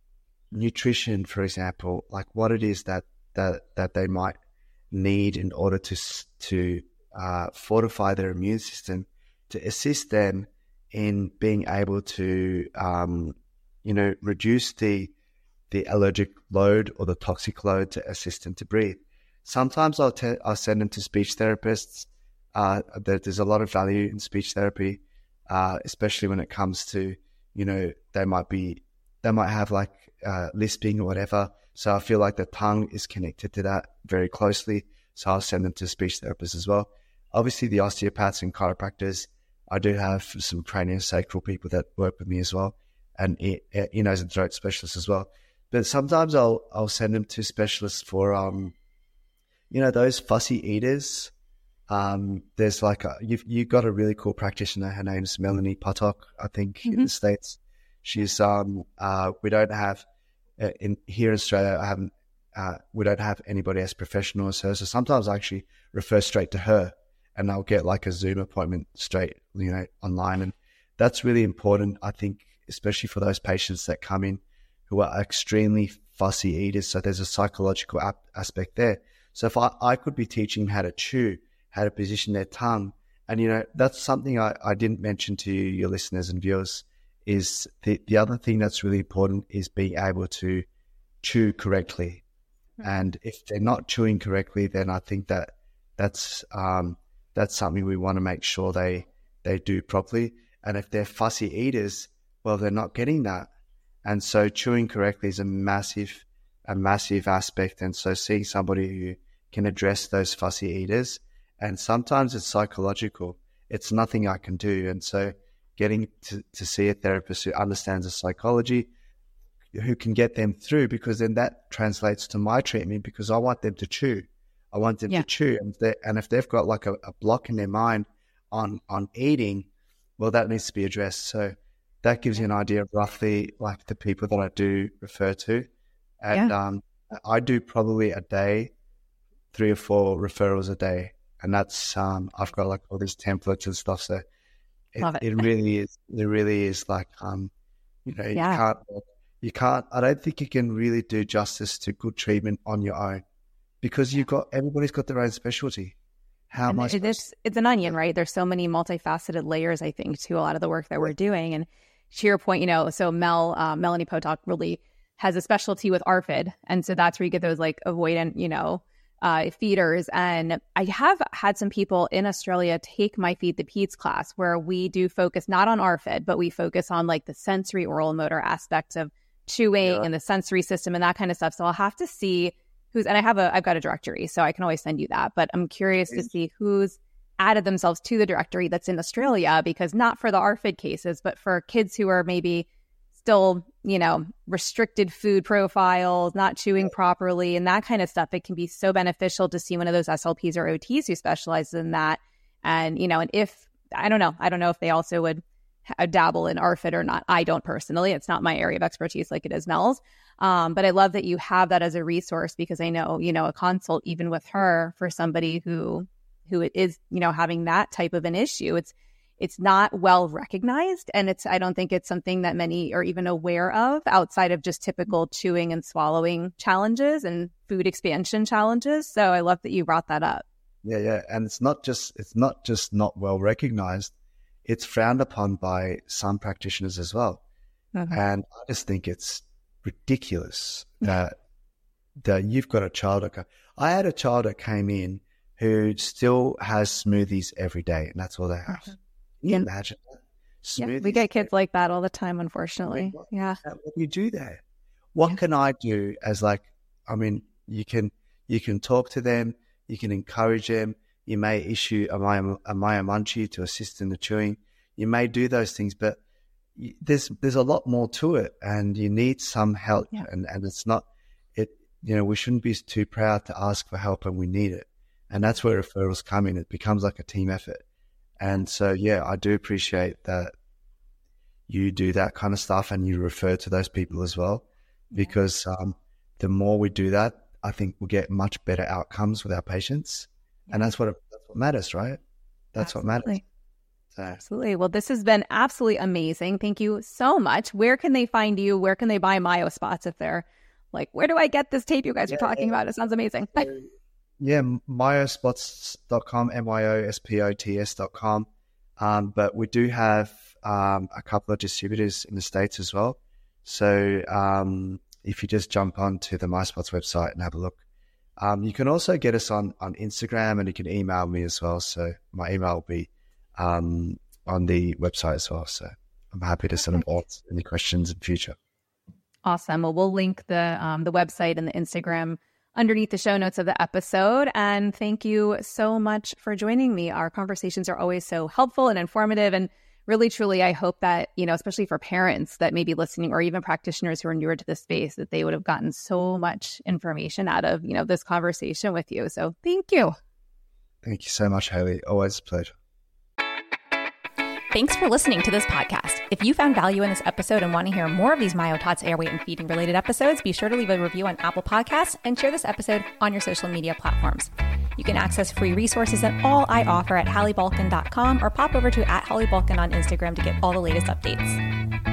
nutrition, for example, like what it is that that, that they might need in order to to uh, fortify their immune system, to assist them in being able to, um, you know, reduce the the allergic load or the toxic load to assist them to breathe. Sometimes I'll, te- I'll send them to speech therapists. Uh, there, there's a lot of value in speech therapy, uh, especially when it comes to, you know, they might be, they might have like uh, lisping or whatever. So I feel like the tongue is connected to that very closely. So I'll send them to speech therapists as well. Obviously the osteopaths and chiropractors, I do have some craniosacral people that work with me as well, and ear, ear nose and throat specialists as well. But sometimes I'll I'll send them to specialists for um, you know, those fussy eaters. Um, there's like a, you've you got a really cool practitioner. Her name's Melanie Potok, I think, mm-hmm. in the States. She's um uh we don't have uh, in here in Australia. I haven't uh we don't have anybody as professional as her. So sometimes I actually refer straight to her, and I'll get like a Zoom appointment straight, you know, online, and that's really important. I think, especially for those patients that come in who are extremely fussy eaters. So there's a psychological ap- aspect there. So if I, I could be teaching them how to chew, how to position their tongue, and, you know, that's something I, I didn't mention to you, your listeners and viewers, is the, the other thing that's really important is being able to chew correctly. Mm-hmm. And if they're not chewing correctly, then I think that that's, um, that's something we want to make sure they, they do properly. And if they're fussy eaters, well, they're not getting that. And so chewing correctly is a massive, a massive aspect. And so seeing somebody who can address those fussy eaters, and sometimes it's psychological, it's nothing I can do. And so getting to, to see a therapist who understands the psychology, who can get them through, because then that translates to my treatment, because I want them to chew. I want them yeah. to chew. And if, they, and if they've got like a, a block in their mind on, on eating, well, that needs to be addressed. So that gives you an idea of roughly like the people that I do refer to. And yeah. um, I do probably a day, three or four referrals a day. And that's, um, I've got like all these templates and stuff. So it, Love it. it really is, it really is like, um, you know, yeah. you can't, you can't, I don't think you can really do justice to good treatment on your own, because you've got, everybody's got their own specialty. How am I supposed it's, it's an onion, right? There's so many multifaceted layers, I think, to a lot of the work that we're doing. And to your point, you know, so Mel, uh, Melanie Potok really has a specialty with A R F I D. And so that's where you get those like avoidant, you know, uh, feeders. And I have had some people in Australia take my Feed the Peds class, where we do focus not on A R F I D, but we focus on like the sensory oral motor aspects of chewing yeah. and the sensory system and that kind of stuff. So I'll have to see who's, and I have a, I've got a directory, so I can always send you that, but I'm curious to see who's added themselves to the directory that's in Australia, because not for the A R F I D cases, but for kids who are maybe still, you know, restricted food profiles, not chewing properly and that kind of stuff. It can be so beneficial to see one of those S L Ps or O Ts who specializes in that. And, you know, and if, I don't know, I don't know if they also would dabble in A R F I D or not. I don't personally. It's not my area of expertise like it is Mel's. Um, but I love that you have that as a resource, because I know, you know, a consult, even with her, for somebody who who is, you know, having that type of an issue, it's it's not well recognized. And it's, I don't think it's something that many are even aware of outside of just typical chewing and swallowing challenges and food expansion challenges. So I love that you brought that up. Yeah, yeah. And it's not just, it's not just not well recognized. It's frowned upon by some practitioners as well. Mm-hmm. And I just think it's ridiculous that that you've got a child. That, I had a child that came in who still has smoothies every day, and that's all they have. Mm-hmm. Can you yeah. imagine that? Yeah, we get kids like that all the time, unfortunately. What, yeah. What do you do there? What yeah. can I do as like, I mean, you can you can talk to them, you can encourage them, you may issue a Maya, a Maya Munchie to assist in the chewing. You may do those things, but there's there's a lot more to it, and you need some help. Yeah. And, and it's not, it you know, we shouldn't be too proud to ask for help, and we need it. And that's where referrals come in. It becomes like a team effort. And so, yeah, I do appreciate that you do that kind of stuff and you refer to those people as well, because um, the more we do that, I think we'll get much better outcomes with our patients. Yeah. And that's what, that's what matters, right? That's absolutely. What matters. So. Absolutely. Well, this has been absolutely amazing. Thank you so much. Where can they find you? Where can they buy MyoSpots if they're like, where do I get this tape you guys yeah, are talking yeah. about? It sounds amazing. Yeah, myospots dot com, M Y O S P O T S dot com. Um, but we do have um, a couple of distributors in the States as well. So um, if you just jump onto the MyoSpots website and have a look. Um, you can also get us on, on Instagram, and you can email me as well. So my email will be um, on the website as well. So I'm happy to sort of answer any questions in future. Awesome. Well, we'll link the um, the website and the Instagram underneath the show notes of the episode. And thank you so much for joining me. Our conversations are always so helpful and informative. And really, truly, I hope that, you know, especially for parents that may be listening, or even practitioners who are newer to this space, that they would have gotten so much information out of, you know, this conversation with you. So thank you. Thank you so much, Haley. Always a pleasure. Thanks for listening to this podcast. If you found value in this episode and want to hear more of these MyoTots airway and feeding related episodes, be sure to leave a review on Apple Podcasts and share this episode on your social media platforms. You can access free resources and all I offer at hallie balkin dot com, or pop over to at Hallie Balkin on Instagram to get all the latest updates.